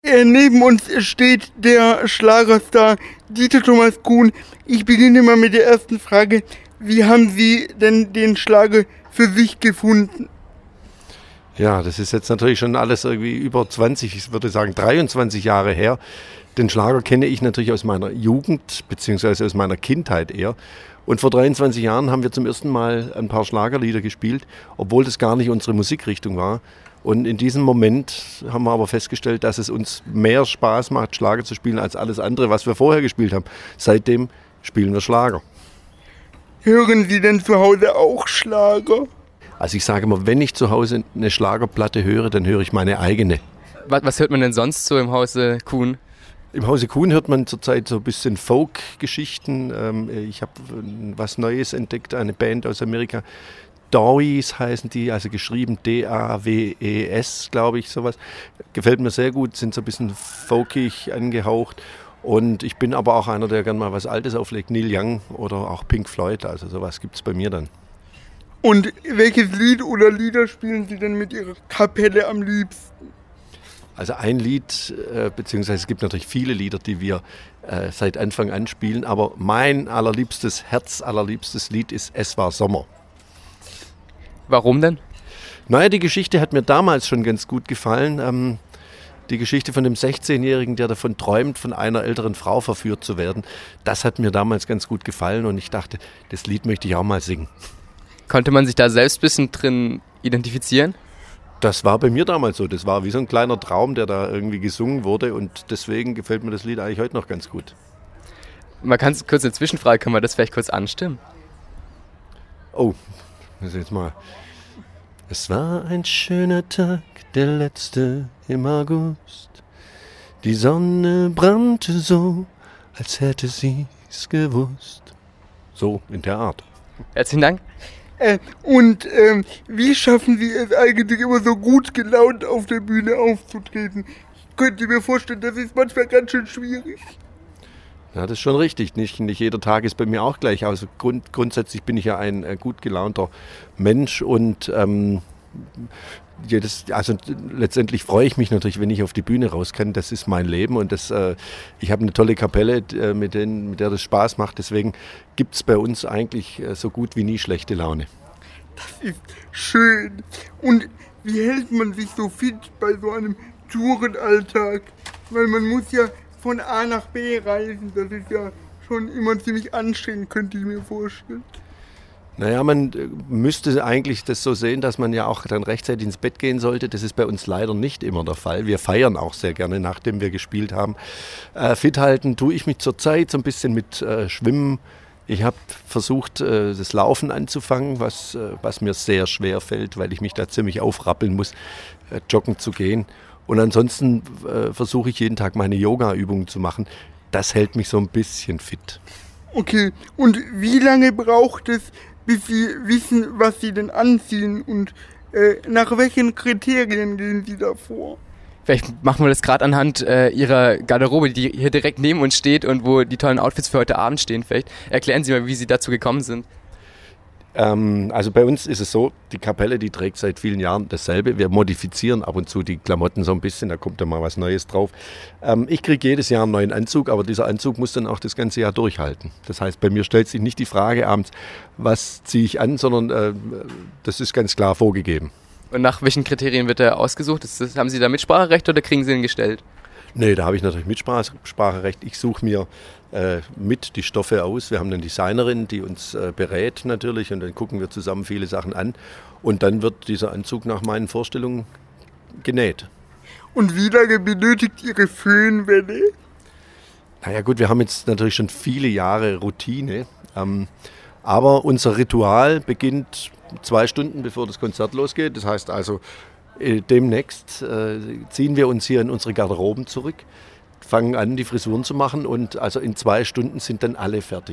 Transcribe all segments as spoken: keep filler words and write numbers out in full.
äh, neben uns steht der Schlagerstar Dieter Thomas Kuhn. Ich beginne mal mit der ersten Frage. Wie haben Sie denn den Schlager für sich gefunden? Ja, das ist jetzt natürlich schon alles irgendwie über zwanzig, ich würde sagen dreiundzwanzig Jahre her. Den Schlager kenne ich natürlich aus meiner Jugend beziehungsweise aus meiner Kindheit eher. Und vor dreiundzwanzig Jahren haben wir zum ersten Mal ein paar Schlagerlieder gespielt, obwohl das gar nicht unsere Musikrichtung war. Und in diesem Moment haben wir aber festgestellt, dass es uns mehr Spaß macht, Schlager zu spielen, als alles andere, was wir vorher gespielt haben. Seitdem spielen wir Schlager. Hören Sie denn zu Hause auch Schlager? Also ich sage immer, wenn ich zu Hause eine Schlagerplatte höre, dann höre ich meine eigene. Was, was hört man denn sonst so im Hause Kuhn? Im Hause Kuhn hört man zurzeit so ein bisschen Folk-Geschichten. Ich habe was Neues entdeckt, eine Band aus Amerika. Dowies heißen die, also geschrieben D A W E S, glaube ich, sowas. Gefällt mir sehr gut, sind so ein bisschen folkig angehaucht. Und ich bin aber auch einer, der gerne mal was Altes auflegt, Neil Young oder auch Pink Floyd, also sowas gibt es bei mir dann. Und welches Lied oder Lieder spielen Sie denn mit Ihrer Kapelle am liebsten? Also ein Lied, äh, beziehungsweise es gibt natürlich viele Lieder, die wir äh, seit Anfang an spielen, aber mein allerliebstes, Herz allerliebstes Lied ist Es war Sommer. Warum denn? Naja, die Geschichte hat mir damals schon ganz gut gefallen. Ähm, die Geschichte von dem sechzehnjährigen, der davon träumt, von einer älteren Frau verführt zu werden, das hat mir damals ganz gut gefallen und ich dachte, das Lied möchte ich auch mal singen. Konnte man sich da selbst ein bisschen drin identifizieren? Das war bei mir damals so. Das war wie so ein kleiner Traum, der da irgendwie gesungen wurde und deswegen gefällt mir das Lied eigentlich heute noch ganz gut. Man kann es kurz eine Zwischenfrage, können wir das vielleicht kurz anstimmen? Oh, das ist jetzt mal. Es war ein schöner Tag, der letzte im August. Die Sonne brannte so, als hätte sie's gewusst. So in der Art. Herzlichen Dank. Äh, und ähm, wie schaffen Sie es eigentlich immer so gut gelaunt auf der Bühne aufzutreten? Ich könnte mir vorstellen, das ist manchmal ganz schön schwierig. Ja, das ist schon richtig. Nicht, nicht jeder Tag ist bei mir auch gleich. Also grund, grundsätzlich bin ich ja ein äh, gut gelaunter Mensch und ähm, jedes, also letztendlich freue ich mich natürlich, wenn ich auf die Bühne raus kann. Das ist mein Leben und das, äh, ich habe eine tolle Kapelle, äh, mit, den, mit der das Spaß macht. Deswegen gibt es bei uns eigentlich äh, so gut wie nie schlechte Laune. Das ist schön. Und wie hält man sich so fit bei so einem Tourenalltag? Weil man muss ja von A nach B reisen. Das ist ja schon immer ziemlich anstrengend, könnte ich mir vorstellen. Naja, man müsste eigentlich das so sehen, dass man ja auch dann rechtzeitig ins Bett gehen sollte. Das ist bei uns leider nicht immer der Fall. Wir feiern auch sehr gerne, nachdem wir gespielt haben. Äh, fit halten tue ich mich zurzeit so ein bisschen mit äh, Schwimmen. Ich habe versucht, äh, das Laufen anzufangen, was, äh, was mir sehr schwer fällt, weil ich mich da ziemlich aufrappeln muss, äh, joggen zu gehen. Und ansonsten äh, versuche ich jeden Tag meine Yoga-Übungen zu machen. Das hält mich so ein bisschen fit. Okay, und wie lange braucht es, bis Sie wissen, was Sie denn anziehen und äh, nach welchen Kriterien gehen Sie da vor? Vielleicht machen wir das gerade anhand äh, Ihrer Garderobe, die hier direkt neben uns steht und wo die tollen Outfits für heute Abend stehen. Vielleicht erklären Sie mal, wie Sie dazu gekommen sind. Ähm, also bei uns ist es so, die Kapelle, die trägt seit vielen Jahren dasselbe. Wir modifizieren ab und zu die Klamotten so ein bisschen, da kommt dann mal was Neues drauf. Ähm, ich kriege jedes Jahr einen neuen Anzug, aber dieser Anzug muss dann auch das ganze Jahr durchhalten. Das heißt, bei mir stellt sich nicht die Frage abends, was ziehe ich an, sondern äh, das ist ganz klar vorgegeben. Und nach welchen Kriterien wird er ausgesucht? Ist das, haben Sie da Mitspracherecht oder kriegen Sie ihn gestellt? Nee, da habe ich natürlich Mitspracherecht. Ich suche mir äh, mit die Stoffe aus. Wir haben eine Designerin, die uns äh, berät natürlich und dann gucken wir zusammen viele Sachen an. Und dann wird dieser Anzug nach meinen Vorstellungen genäht. Und wie lange benötigt Ihre Föhnwelle? Naja gut, wir haben jetzt natürlich schon viele Jahre Routine. Ähm, aber unser Ritual beginnt zwei Stunden bevor das Konzert losgeht. Das heißt also, demnächst äh, ziehen wir uns hier in unsere Garderoben zurück, fangen an, die Frisuren zu machen und also in zwei Stunden sind dann alle fertig.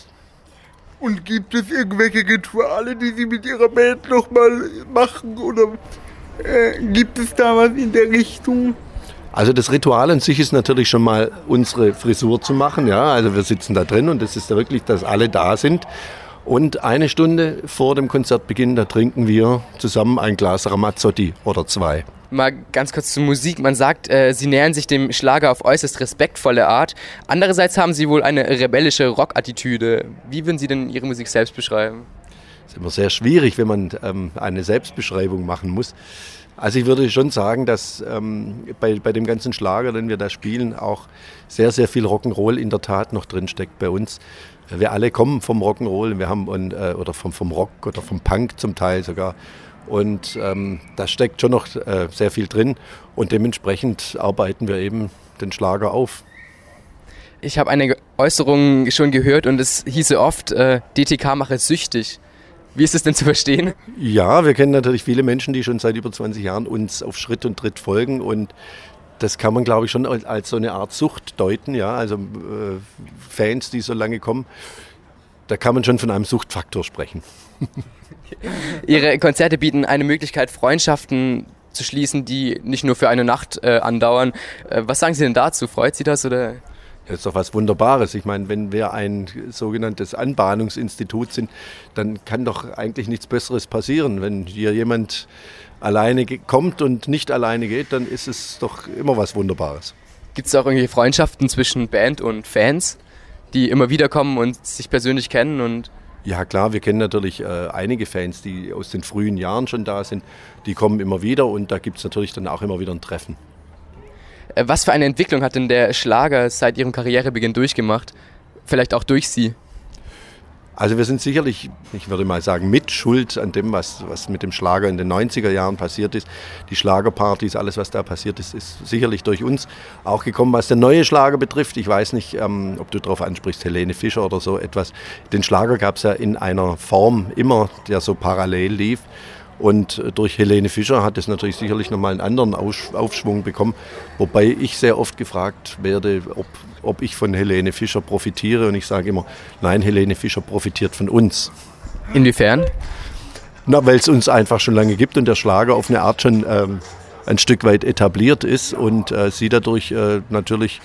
Und gibt es irgendwelche Rituale, die Sie mit Ihrer Band nochmal machen oder äh, gibt es da was in der Richtung? Also das Ritual an sich ist natürlich schon mal unsere Frisur zu machen, ja, also wir sitzen da drin und das ist ja wirklich, dass alle da sind. Und eine Stunde vor dem Konzertbeginn, da trinken wir zusammen ein Glas Ramazzotti oder zwei. Mal ganz kurz zur Musik. Man sagt, äh, Sie nähern sich dem Schlager auf äußerst respektvolle Art. Andererseits haben Sie wohl eine rebellische Rockattitüde. Wie würden Sie denn Ihre Musik selbst beschreiben? Das ist immer sehr schwierig, wenn man ähm, eine Selbstbeschreibung machen muss. Also ich würde schon sagen, dass ähm, bei, bei dem ganzen Schlager, den wir da spielen, auch sehr, sehr viel Rock'n'Roll in der Tat noch drinsteckt bei uns. Wir alle kommen vom Rock'n'Roll, wir haben und, äh, oder vom, vom Rock oder vom Punk zum Teil sogar. Und ähm, da steckt schon noch äh, sehr viel drin und dementsprechend arbeiten wir eben den Schlager auf. Ich habe eine Äußerung schon gehört und es hieße oft, äh, D T K mache süchtig. Wie ist es denn zu verstehen? Ja, wir kennen natürlich viele Menschen, die schon seit über zwanzig Jahren uns auf Schritt und Tritt folgen und das kann man, glaube ich, schon als, als so eine Art Sucht deuten. Ja? Also äh, Fans, die so lange kommen, da kann man schon von einem Suchtfaktor sprechen. Ihre Konzerte bieten eine Möglichkeit, Freundschaften zu schließen, die nicht nur für eine Nacht äh, andauern. Äh, was sagen Sie denn dazu? Freut Sie das? Oder? Das ist doch was Wunderbares. Ich meine, wenn wir ein sogenanntes Anbahnungsinstitut sind, dann kann doch eigentlich nichts Besseres passieren. Wenn hier jemand alleine kommt und nicht alleine geht, dann ist es doch immer was Wunderbares. Gibt es auch irgendwie Freundschaften zwischen Band und Fans, die immer wieder kommen und sich persönlich kennen? Und ja klar, wir kennen natürlich äh, einige Fans, die aus den frühen Jahren schon da sind. Die kommen immer wieder und da gibt es natürlich dann auch immer wieder ein Treffen. Äh, was für eine Entwicklung hat denn der Schlager seit Ihrem Karrierebeginn durchgemacht? Vielleicht auch durch Sie? Also wir sind sicherlich, ich würde mal sagen, mit Schuld an dem, was, was mit dem Schlager in den neunziger Jahren passiert ist. Die Schlagerpartys, alles was da passiert ist, ist sicherlich durch uns auch gekommen. Was der neue Schlager betrifft, ich weiß nicht, ähm, ob du darauf ansprichst, Helene Fischer oder so etwas. Den Schlager gab es ja in einer Form immer, der so parallel lief. Und durch Helene Fischer hat es natürlich sicherlich nochmal einen anderen Aufschwung bekommen. Wobei ich sehr oft gefragt werde, ob, ob ich von Helene Fischer profitiere. Und ich sage immer, nein, Helene Fischer profitiert von uns. Inwiefern? Na, weil es uns einfach schon lange gibt und der Schlager auf eine Art schon ähm, ein Stück weit etabliert ist und äh, sie dadurch äh, natürlich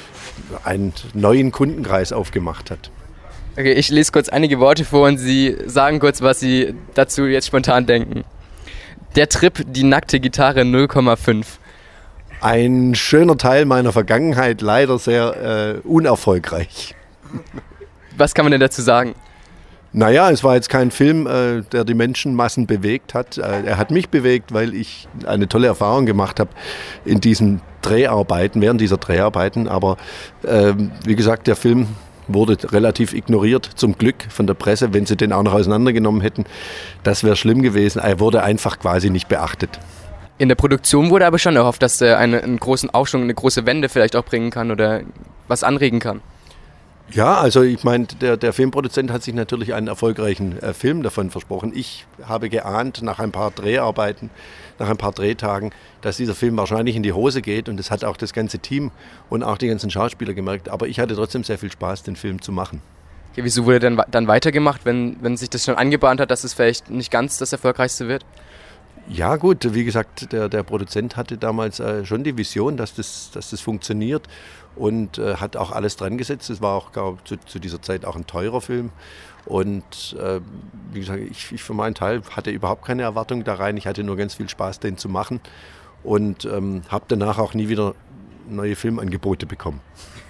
einen neuen Kundenkreis aufgemacht hat. Okay, ich lese kurz einige Worte vor und Sie sagen kurz, was Sie dazu jetzt spontan denken. Der Trip, die nackte Gitarre null Komma fünf. Ein schöner Teil meiner Vergangenheit, leider sehr äh, unerfolgreich. Was kann man denn dazu sagen? Naja, es war jetzt kein Film, äh, der die Menschenmassen bewegt hat. Äh, er hat mich bewegt, weil ich eine tolle Erfahrung gemacht habe in diesen Dreharbeiten, während dieser Dreharbeiten. Aber äh, wie gesagt, der Film wurde relativ ignoriert, zum Glück von der Presse. Wenn sie den auch noch auseinandergenommen hätten, das wäre schlimm gewesen. Er wurde einfach quasi nicht beachtet. In der Produktion wurde aber schon erhofft, dass er eine, einen großen Aufschwung, eine große Wende vielleicht auch bringen kann oder was anregen kann. Ja, also ich meine, der, der Filmproduzent hat sich natürlich einen erfolgreichen äh, Film davon versprochen. Ich habe geahnt, nach ein paar Dreharbeiten, nach ein paar Drehtagen, dass dieser Film wahrscheinlich in die Hose geht und das hat auch das ganze Team und auch die ganzen Schauspieler gemerkt. Aber ich hatte trotzdem sehr viel Spaß, den Film zu machen. Okay, wieso wurde denn dann weitergemacht, wenn, wenn sich das schon angebahnt hat, dass es vielleicht nicht ganz das Erfolgreichste wird? Ja gut, wie gesagt, der, der Produzent hatte damals äh, schon die Vision, dass das, dass das funktioniert und äh, hat auch alles dran gesetzt. Es war auch glaub, zu, zu dieser Zeit auch ein teurer Film und äh, wie gesagt, ich, ich für meinen Teil hatte überhaupt keine Erwartung da rein. Ich hatte nur ganz viel Spaß, den zu machen und ähm, habe danach auch nie wieder neue Filmangebote bekommen.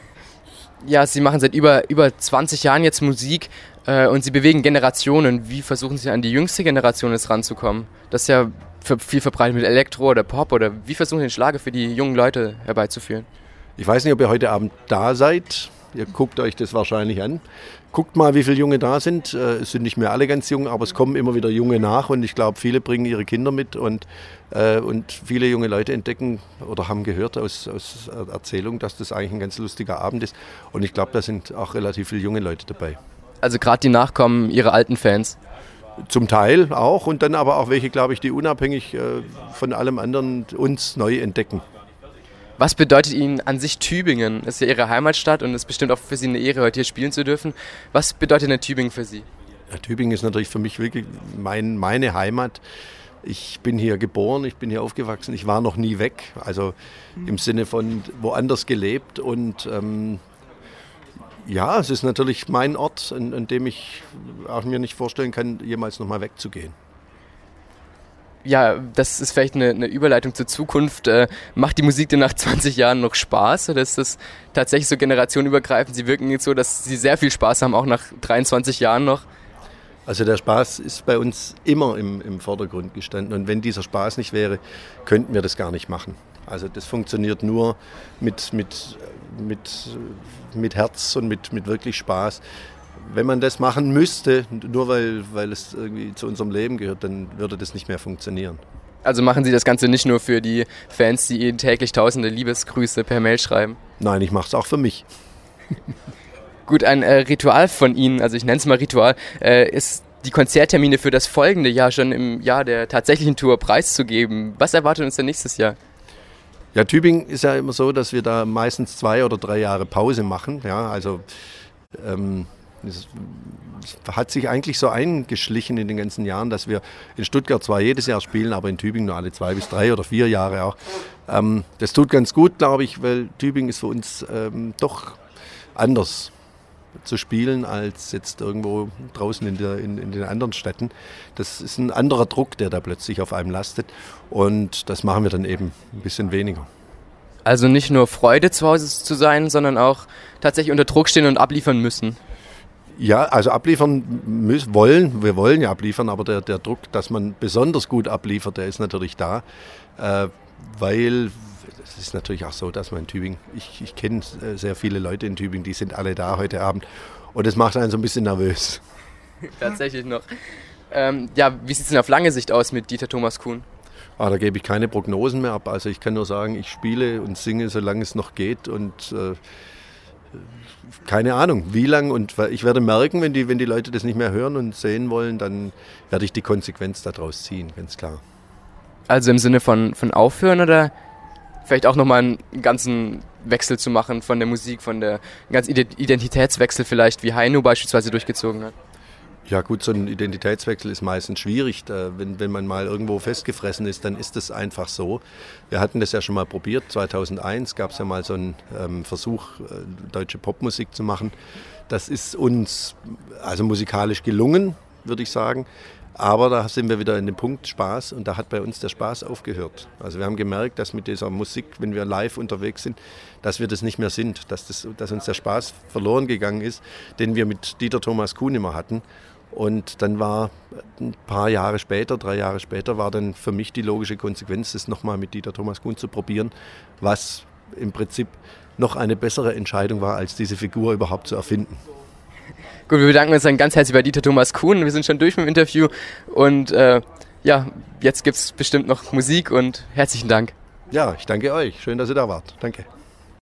Ja, Sie machen seit über, über zwanzig Jahren jetzt Musik äh, und Sie bewegen Generationen. Wie versuchen Sie an die jüngste Generation jetzt ranzukommen? Das ist ja für viel verbreitet mit Elektro oder Pop oder wie versuchen Sie den Schlager für die jungen Leute herbeizuführen? Ich weiß nicht, ob ihr heute Abend da seid. Ihr guckt euch das wahrscheinlich an. Guckt mal, wie viele Junge da sind. Es sind nicht mehr alle ganz jung, aber es kommen immer wieder Junge nach und ich glaube, viele bringen ihre Kinder mit und, äh, und viele junge Leute entdecken oder haben gehört aus, aus Erzählung, dass das eigentlich ein ganz lustiger Abend ist und ich glaube, da sind auch relativ viele junge Leute dabei. Also gerade die Nachkommen Ihrer alten Fans? Zum Teil auch und dann aber auch welche, glaube ich, die unabhängig äh, von allem anderen uns neu entdecken. Was bedeutet Ihnen an sich Tübingen? Das ist ja Ihre Heimatstadt und es ist bestimmt auch für Sie eine Ehre, heute hier spielen zu dürfen. Was bedeutet denn Tübingen für Sie? Ja, Tübingen ist natürlich für mich wirklich mein, meine Heimat. Ich bin hier geboren, ich bin hier aufgewachsen, ich war noch nie weg. Also im Sinne von woanders gelebt und ähm, Ja, es ist natürlich mein Ort, an, an dem ich auch mir nicht vorstellen kann, jemals nochmal wegzugehen. Ja, das ist vielleicht eine, eine Überleitung zur Zukunft. Äh, macht die Musik denn nach zwanzig Jahren noch Spaß oder ist das tatsächlich so generationenübergreifend? Sie wirken jetzt so, dass Sie sehr viel Spaß haben, auch nach dreiundzwanzig Jahren noch. Also der Spaß ist bei uns immer im, im Vordergrund gestanden und wenn dieser Spaß nicht wäre, könnten wir das gar nicht machen. Also das funktioniert nur mit, mit, mit, mit Herz und mit, mit wirklich Spaß. Wenn man das machen müsste, nur weil, weil es irgendwie zu unserem Leben gehört, dann würde das nicht mehr funktionieren. Also machen Sie das Ganze nicht nur für die Fans, die Ihnen täglich tausende Liebesgrüße per Mail schreiben? Nein, ich mache es auch für mich. Gut, ein äh, Ritual von Ihnen, also ich nenne es mal Ritual, äh, ist die Konzerttermine für das folgende Jahr schon im Jahr der tatsächlichen Tour preiszugeben. Was erwartet uns denn nächstes Jahr? Ja, Tübingen ist ja immer so, dass wir da meistens zwei oder drei Jahre Pause machen. Ja, also ähm, es hat sich eigentlich so eingeschlichen in den ganzen Jahren, dass wir in Stuttgart zwar jedes Jahr spielen, aber in Tübingen nur alle zwei bis drei oder vier Jahre auch. Ähm, das tut ganz gut, glaube ich, weil Tübingen ist für uns ähm, doch anders zu spielen als jetzt irgendwo draußen in, der, in, in den anderen Städten. Das ist ein anderer Druck, der da plötzlich auf einem lastet und das machen wir dann eben ein bisschen weniger. Also nicht nur Freude zu Hause zu sein, sondern auch tatsächlich unter Druck stehen und abliefern müssen. Ja, also abliefern müssen, wollen, wir wollen ja abliefern, aber der, der Druck, dass man besonders gut abliefert, der ist natürlich da, äh, weil es ist natürlich auch so, dass man in Tübingen, ich, ich kenne sehr viele Leute in Tübingen, die sind alle da heute Abend und das macht einen so ein bisschen nervös. Tatsächlich noch. Ähm, ja, wie sieht es denn auf lange Sicht aus mit Dieter Thomas Kuhn? Ah, da gebe ich keine Prognosen mehr ab, also ich kann nur sagen, ich spiele und singe, solange es noch geht und äh, keine Ahnung, wie lang und ich werde merken, wenn die, wenn die Leute das nicht mehr hören und sehen wollen, dann werde ich die Konsequenz daraus ziehen, ganz klar. Also im Sinne von, von aufhören oder vielleicht auch nochmal einen ganzen Wechsel zu machen von der Musik, von der einen ganzen Identitätswechsel vielleicht, wie Heino beispielsweise durchgezogen hat? Ja gut, so ein Identitätswechsel ist meistens schwierig. Wenn, wenn man mal irgendwo festgefressen ist, dann ist das einfach so. Wir hatten das ja schon mal probiert. zweitausendeins gab es ja mal so einen ähm, Versuch, äh, deutsche Popmusik zu machen. Das ist uns also musikalisch gelungen, würde ich sagen. Aber da sind wir wieder in dem Punkt Spaß und da hat bei uns der Spaß aufgehört. Also wir haben gemerkt, dass mit dieser Musik, wenn wir live unterwegs sind, dass wir das nicht mehr sind, dass, das, dass uns der Spaß verloren gegangen ist, den wir mit Dieter Thomas Kuhn immer hatten. Und dann war ein paar Jahre später, drei Jahre später, war dann für mich die logische Konsequenz, das nochmal mit Dieter Thomas Kuhn zu probieren, was im Prinzip noch eine bessere Entscheidung war, als diese Figur überhaupt zu erfinden. Gut, wir bedanken uns dann ganz herzlich bei Dieter Thomas Kuhn. Wir sind schon durch mit dem Interview und äh, ja, jetzt gibt es bestimmt noch Musik und herzlichen Dank. Ja, ich danke euch. Schön, dass ihr da wart. Danke.